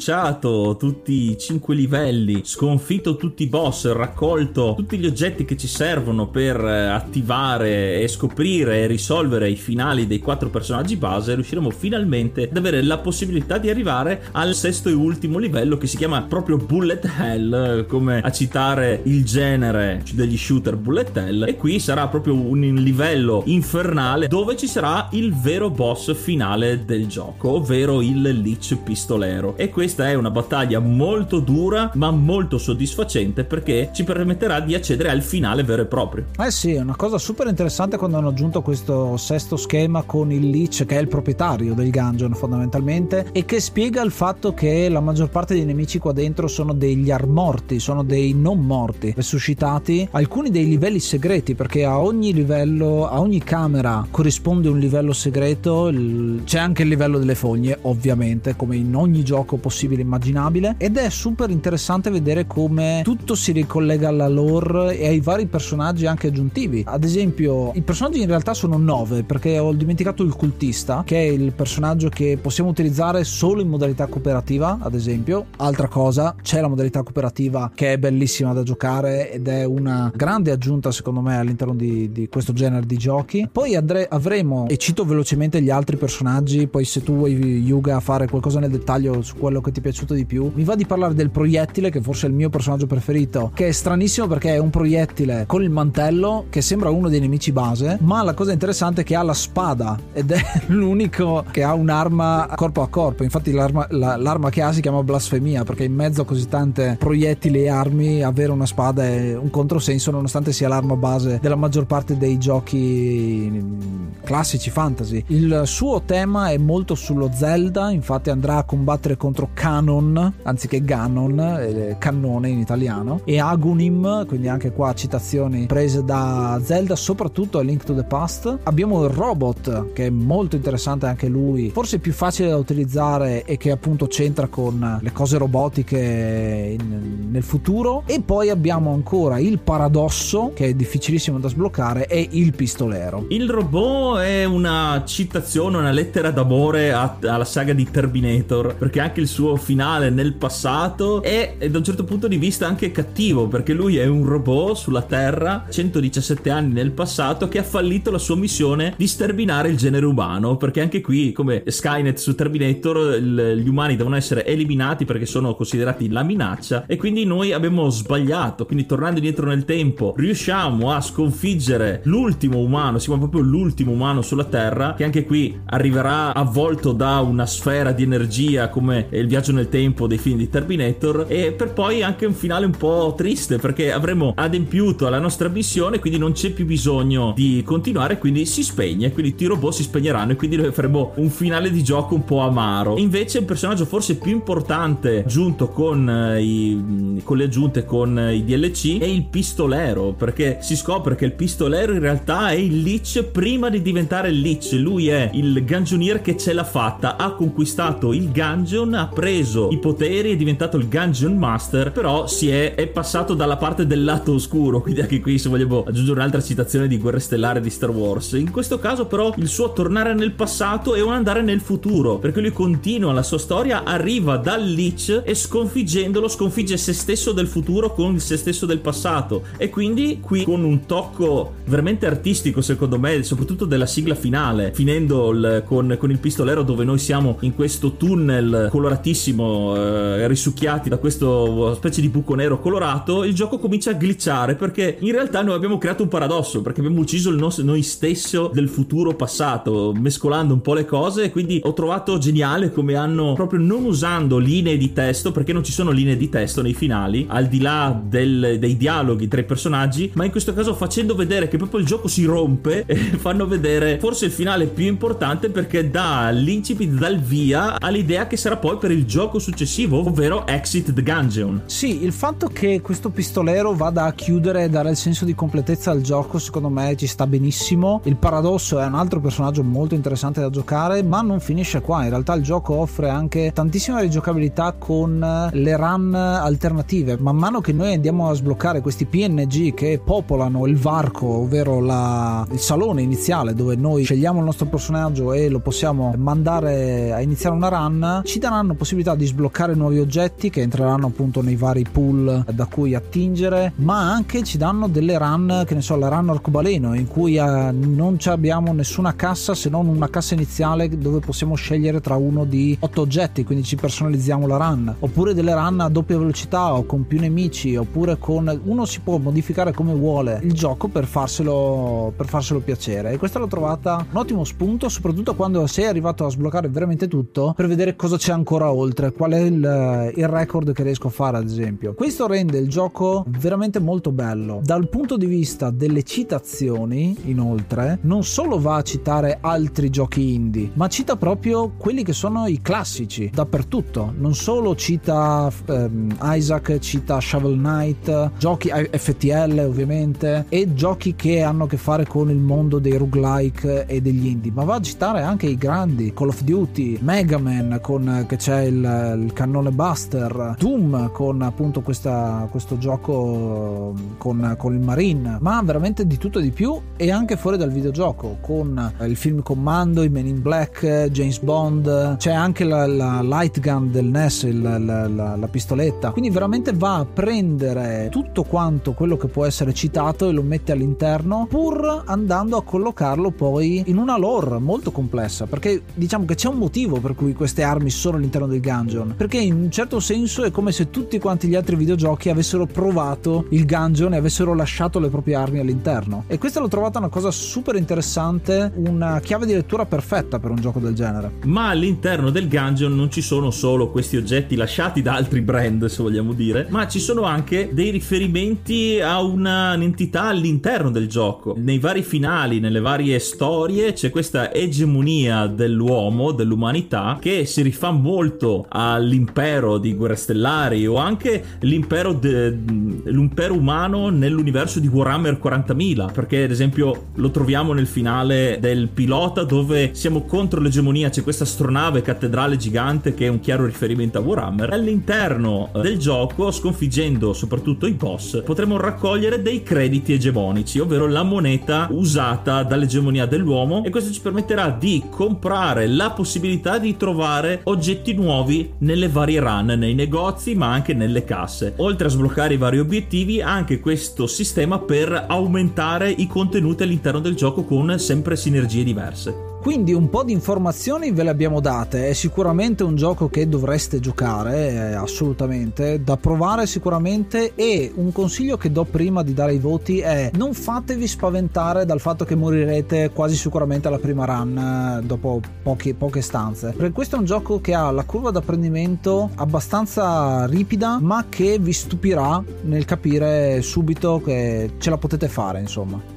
cruciato tutti i cinque livelli, sconfitto tutti i boss, raccolto tutti gli oggetti che ci servono per attivare e scoprire e risolvere i finali dei quattro personaggi base, riusciremo finalmente ad avere la possibilità di arrivare al sesto e ultimo livello, che si chiama proprio Bullet Hell, come a citare il genere degli shooter bullet hell. E qui sarà proprio un livello infernale dove ci sarà il vero boss finale del gioco, ovvero il Lich pistolero. E questa è una battaglia molto dura ma molto soddisfacente, perché ci permetterà di accedere al finale vero e proprio. Eh sì, è una cosa super interessante quando hanno aggiunto questo sesto schema con il Lich, che è il proprietario del dungeon fondamentalmente, e che spiega il fatto che la maggior parte dei nemici qua dentro sono degli armorti, sono dei non morti resuscitati, alcuni dei livelli segreti, perché a ogni livello, a ogni camera corrisponde un livello segreto. C'è anche il livello delle fogne, ovviamente, come in ogni gioco possibile e immaginabile, ed è super interessante vedere come tutto si ricollega alla lore e ai vari personaggi anche aggiuntivi. Ad esempio, i personaggi in realtà sono nove, perché ho dimenticato il cultista, che è il personaggio che possiamo utilizzare solo in modalità cooperativa, ad esempio. Altra cosa, c'è la modalità cooperativa che è bellissima da giocare ed è una grande aggiunta secondo me all'interno di, di questo genere di giochi. Poi andre- avremo, e cito velocemente gli altri personaggi, poi se tu vuoi Yuga fare qualcosa nel dettaglio su quello che ti è piaciuto di più, mi va di parlare del proiettile, che forse è il mio personaggio preferito, che è stranissimo perché è un proiettile con il mantello che sembra uno dei nemici base, ma la cosa interessante è che ha la spada ed è l'unico che ha un'arma corpo a corpo. Infatti l'arma, la, l'arma che ha si chiama blasfemia, perché in mezzo a così tante proiettili e armi avere una spada è un controsenso, nonostante sia l'arma base della maggior parte dei giochi classici fantasy. Il suo tema è molto sullo Zelda, infatti andrà a combattere contro Ganon anziché Ganon, eh, cannone in italiano, e Agunim, quindi anche qua citazioni prese da Zelda, soprattutto a Link to the Past. Abbiamo il robot, che è molto interessante anche lui, forse più facile da utilizzare e che appunto c'entra con le cose robotiche in, nel futuro. E poi abbiamo ancora il paradosso, che è difficilissimo da sbloccare, e il pistolero. Il robot è una citazione, una lettera d'amore a, alla saga di Terminator, perché anche il suo finale nel passato è, è da un certo punto di vista anche cattivo, perché lui è un robot sulla Terra centodiciassette anni nel passato che ha fallito la sua missione di sterminare il genere umano, perché anche qui, come Skynet su Terminator, il, gli umani devono essere eliminati perché sono considerati la minaccia, e quindi noi abbiamo sbagliato. Quindi tornando indietro nel tempo riusciamo a sconfiggere l'ultimo umano, si chiama proprio l'ultimo umano sulla Terra, che anche qui arriverà avvolto da una sfera di energia come il viaggio nel tempo dei film di Terminator, e per poi anche un finale un po' triste, perché avremo adempiuto alla nostra missione, quindi non c'è più bisogno di continuare, quindi si spegne, quindi tutti i robot si spegneranno e quindi noi faremo un finale di gioco un po' amaro. Invece il personaggio forse più importante giunto con, eh, i, con le aggiunte, con i D L C, è il pistolero, perché si scopre che il pistolero in realtà è il Lich prima di diventare il Lich. Lui è il Gungeoneer che ce l'ha fatta, ha conquistato il Gungeon, ha preso i poteri, è diventato il Gungeon Master, però si è, è passato dalla parte del lato oscuro. Quindi anche qui, se vogliamo aggiungere un'altra citazione di Guerre Stellari di Star Wars, in questo caso però il suo tornare nel passato è un andare nel futuro, perché lui continua la sua storia, arriva dal Lich e sconfiggendolo sconfigge se stesso del futuro con il se stesso del passato. E quindi qui, con un tocco veramente artistico secondo me, soprattutto della sigla finale, finendo il, con, con il pistolero, dove noi siamo in questo tunnel coloratissimo, eh, risucchiati da questo specie di buco nero colorato, il gioco comincia a glitchare, perché in realtà noi abbiamo creato un paradosso, perché abbiamo ucciso il nostro, noi stesso del futuro passato, mescolando un po' le cose. E quindi ho trovato geniale come hanno, proprio non usando linee di testo, perché non ci sono linee di testo nei finali, al di là del, dei dialoghi tra i personaggi, ma in questo caso facendo vedere che proprio il gioco si rompe, e fanno vedere forse il finale più importante, perché dà l'incipit, dà il via all'idea che sarà poi per il gioco successivo, ovvero Exit the Gungeon. Sì, il fatto che questo pistolero vada a chiudere e dare il senso di completezza al gioco secondo me ci sta benissimo. Il paradosso è un altro personaggio molto interessante da giocare, ma non finisce qua. In realtà il gioco offre anche tantissima rigiocabilità con le run alternative. Man mano che noi andiamo a sbloccare questi P N G che popolano il varco, ovvero la, il salone iniziale dove noi scegliamo il nostro personaggio e lo possiamo mandare a iniziare una run, ci daranno possibilmente possibilità di sbloccare nuovi oggetti che entreranno appunto nei vari pool da cui attingere, ma anche ci danno delle run, che ne so, la run arcobaleno, in cui eh, non abbiamo nessuna cassa se non una cassa iniziale dove possiamo scegliere tra uno di otto oggetti, quindi ci personalizziamo la run. Oppure delle run a doppia velocità o con più nemici, oppure con uno si può modificare come vuole il gioco per farselo per farselo piacere. E questa l'ho trovata un ottimo spunto, soprattutto quando sei arrivato a sbloccare veramente tutto, per vedere cosa c'è ancora oltre, qual è il, il record che riesco a fare, ad esempio. Questo rende il gioco veramente molto bello. Dal punto di vista delle citazioni, inoltre, non solo va a citare altri giochi indie, ma cita proprio quelli che sono i classici dappertutto. Non solo cita ehm, Isaac, cita Shovel Knight, giochi F T L ovviamente, e giochi che hanno a che fare con il mondo dei roguelike e degli indie, ma va a citare anche i grandi Call of Duty, Mega Man con che c'è il, il cannone Buster, Doom con appunto questa, questo gioco con, con il Marine, ma veramente di tutto e di più, e anche fuori dal videogioco con il film Commando, i Men in Black, James Bond, c'è anche la, la light gun del N E S, il, la, la, la pistoletta. Quindi veramente va a prendere tutto quanto quello che può essere citato e lo mette all'interno, pur andando a collocarlo poi in una lore molto complessa, perché diciamo che c'è un motivo per cui queste armi sono all'interno del gungeon, perché in un certo senso è come se tutti quanti gli altri videogiochi avessero provato il gungeon e avessero lasciato le proprie armi all'interno. E questa l'ho trovata una cosa super interessante, una chiave di lettura perfetta per un gioco del genere. Ma all'interno del gungeon non ci sono solo questi oggetti lasciati da altri brand, se vogliamo dire, ma ci sono anche dei riferimenti a una, un'entità all'interno del gioco. Nei vari finali, nelle varie storie, c'è questa egemonia dell'uomo, dell'umanità, che si rifà molto all'impero di Guerre Stellari, o anche l'impero, de, l'impero umano nell'universo di Warhammer quarantamila, perché ad esempio lo troviamo nel finale del pilota, dove siamo contro l'egemonia, c'è questa astronave cattedrale gigante che è un chiaro riferimento a Warhammer. All'interno del gioco, sconfiggendo soprattutto i boss, potremo raccogliere dei crediti egemonici, ovvero la moneta usata dall'egemonia dell'uomo, e questo ci permetterà di comprare la possibilità di trovare oggetti nuovi nelle varie run, nei negozi ma anche nelle casse. Oltre a sbloccare i vari obiettivi, anche questo sistema per aumentare i contenuti all'interno del gioco con sempre sinergie diverse. Quindi un po' di informazioni ve le abbiamo date, è sicuramente un gioco che dovreste giocare, assolutamente, da provare sicuramente, e un consiglio che do prima di dare i voti è: non fatevi spaventare dal fatto che morirete quasi sicuramente alla prima run dopo poche, poche stanze, perché questo è un gioco che ha la curva d'apprendimento abbastanza ripida, ma che vi stupirà nel capire subito che ce la potete fare, insomma.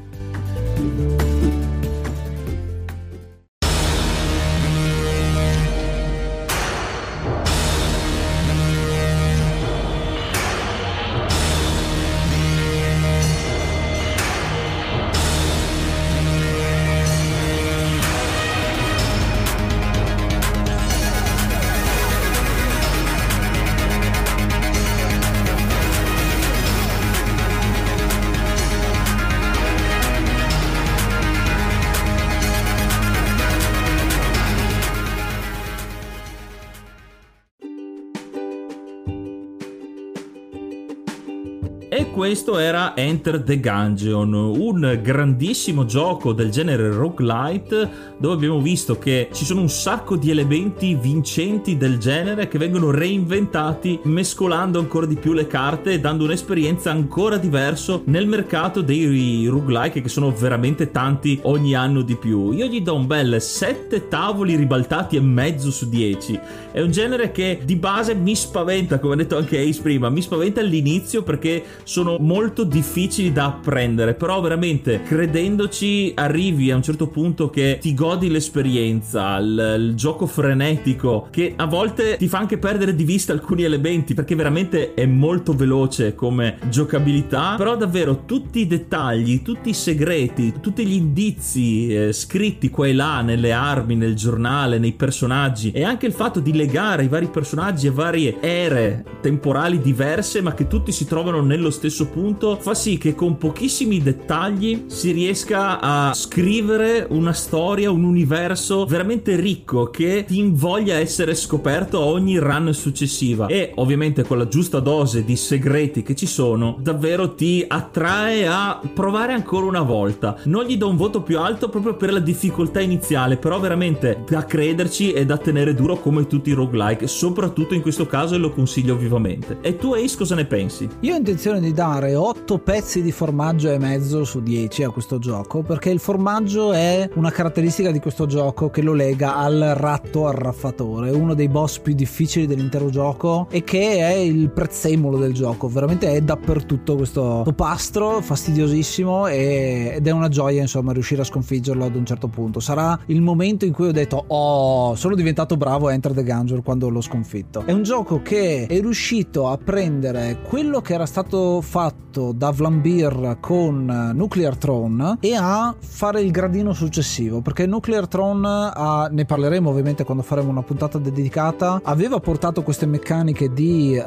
E questo era Enter the Gungeon, un grandissimo gioco del genere roguelite, dove abbiamo visto che ci sono un sacco di elementi vincenti del genere che vengono reinventati, mescolando ancora di più le carte e dando un'esperienza ancora diversa nel mercato dei roguelike, che sono veramente tanti ogni anno di più. Io gli do un bel sette tavoli ribaltati e mezzo su dieci. È un genere che di base mi spaventa, come ha detto anche Ace prima, mi spaventa all'inizio perché sono molto difficili da apprendere, però veramente credendoci arrivi a un certo punto che ti godi l'esperienza, il, il gioco frenetico che a volte ti fa anche perdere di vista alcuni elementi, perché veramente è molto veloce come giocabilità, però davvero tutti i dettagli, tutti i segreti, tutti gli indizi eh, scritti qua e là nelle armi, nel giornale, nei personaggi, e anche il fatto di legare i vari personaggi a varie ere temporali diverse ma che tutti si trovano nello stesso punto fa sì che con pochissimi dettagli si riesca a scrivere una storia, un universo veramente ricco che ti invoglia a essere scoperto a ogni run successiva, e ovviamente con la giusta dose di segreti che ci sono davvero ti attrae a provare ancora una volta. Non gli do un voto più alto proprio per la difficoltà iniziale, però veramente da crederci e da tenere duro come tutti i roguelike, soprattutto in questo caso, e lo consiglio vivamente. E tu, Ace, cosa ne pensi? Io ho intenzione di dare otto pezzi di formaggio e mezzo su dieci a questo gioco, perché il formaggio è una caratteristica di questo gioco che lo lega al ratto arraffatore, uno dei boss più difficili dell'intero gioco e che è il prezzemolo del gioco. Veramente è dappertutto questo topastro fastidiosissimo, e, ed è una gioia insomma riuscire a sconfiggerlo ad un certo punto. Sarà il momento in cui ho detto oh, sono diventato bravo a Enter the Gungeon quando l'ho sconfitto. È un gioco che è riuscito a prendere quello che era stato fatto da Vlambeer con Nuclear Throne e a fare il gradino successivo, perché Nuclear Throne ha, ne parleremo ovviamente quando faremo una puntata dedicata, aveva portato queste meccaniche di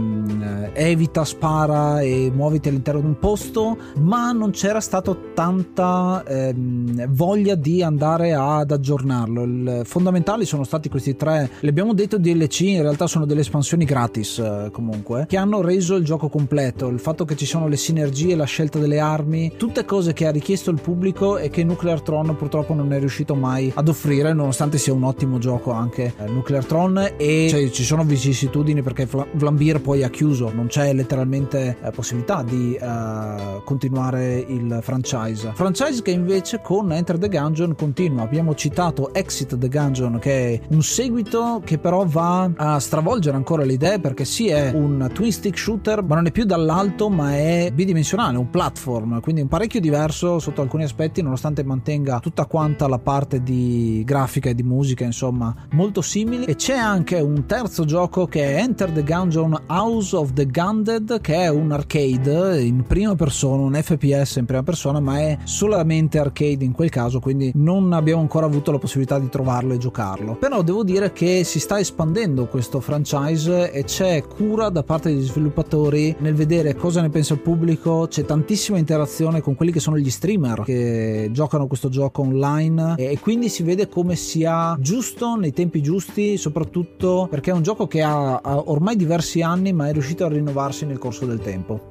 um, evita, spara e muoviti all'interno di un posto, ma non c'era stato tanta um, voglia di andare ad aggiornarlo. Il, fondamentali sono stati questi tre, li abbiamo detto D L C, in realtà sono delle espansioni gratis eh, comunque, che hanno reso il gioco completo. Il fatto che ci sono le sinergie, la scelta delle armi, tutte cose che ha richiesto il pubblico e che Nuclear Throne purtroppo non è riuscito mai ad offrire, nonostante sia un ottimo gioco anche eh, Nuclear Throne. E cioè, ci sono vicissitudini perché Vlambeer poi ha chiuso, non c'è letteralmente eh, possibilità di eh, continuare il franchise franchise che invece con Enter the Gungeon continua. Abbiamo citato Exit the Gungeon, che è un seguito che però va a stravolgere ancora le idee, perché sì, è un twin stick shooter, ma non è più dall'alto, ma è bidimensionale, un platform, quindi un parecchio diverso sotto alcuni aspetti, nonostante mantenga tutta quanta la parte di grafica e di musica insomma molto simili. E c'è anche un terzo gioco che è Enter the Gungeon House of the Gundead, che è un arcade in prima persona, un F P S in prima persona, ma è solamente arcade in quel caso, quindi non abbiamo ancora avuto la possibilità di trovarlo e giocarlo. Però devo dire che si sta espandendo questo franchise e c'è cura da parte degli sviluppatori nel vedere cosa ne pensa il pubblico. C'è tantissima interazione con quelli che sono gli streamer che giocano questo gioco online, e quindi si vede come sia giusto nei tempi giusti, soprattutto perché è un gioco che ha, ha ormai diversi anni, ma è riuscito a rinnovarsi nel corso del tempo.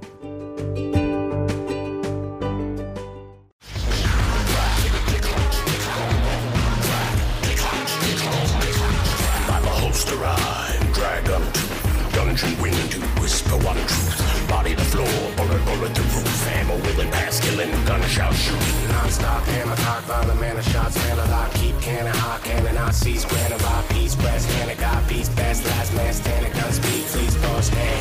Wind to whisper one truth, body the floor, bullet, bullet the roof, ammo wheeling past, killing, gunshot shooting, non-stop, hammer, cock, violent manner, shots, man a lot, keep cannon, hot cannon, I seize, granite, by peace, brass, cannon, got peace, best, last man, standing, gun speed, please, boss, hand,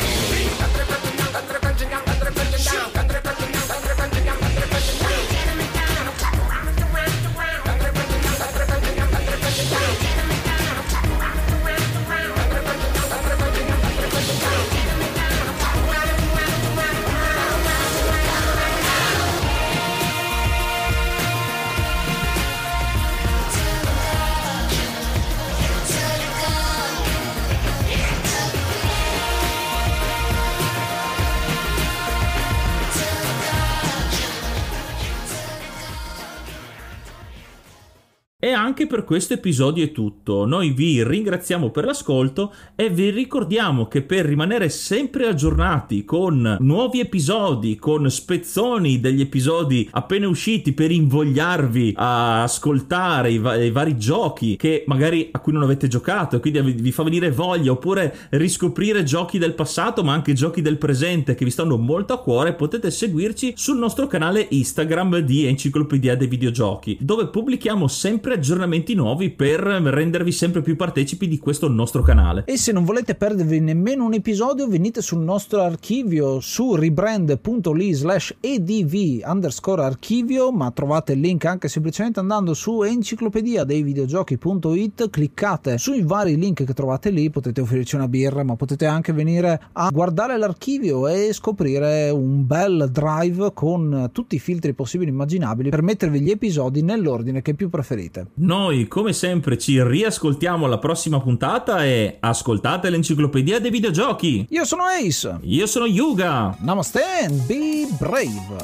E anche per questo episodio è tutto. Noi vi ringraziamo per l'ascolto e vi ricordiamo che per rimanere sempre aggiornati con nuovi episodi, con spezzoni degli episodi appena usciti, per invogliarvi a ascoltare i, va- i vari giochi che magari a cui non avete giocato e quindi vi fa venire voglia, oppure riscoprire giochi del passato ma anche giochi del presente che vi stanno molto a cuore, potete seguirci sul nostro canale Instagram di Enciclopedia dei Videogiochi, dove pubblichiamo sempre aggiornamenti nuovi per rendervi sempre più partecipi di questo nostro canale. E se non volete perdervi nemmeno un episodio, venite sul nostro archivio su rebrand.ly slash edv underscore archivio, ma trovate il link anche semplicemente andando su enciclopedia dei videogiochi.it, cliccate sui vari link che trovate lì, potete offrirci una birra, ma potete anche venire a guardare l'archivio e scoprire un bel drive con tutti i filtri possibili e immaginabili per mettervi gli episodi nell'ordine che più preferite. Noi come sempre ci riascoltiamo alla prossima puntata e ascoltate l'Enciclopedia dei Videogiochi. Io sono Ace. Io sono Yuga. Namaste and be brave.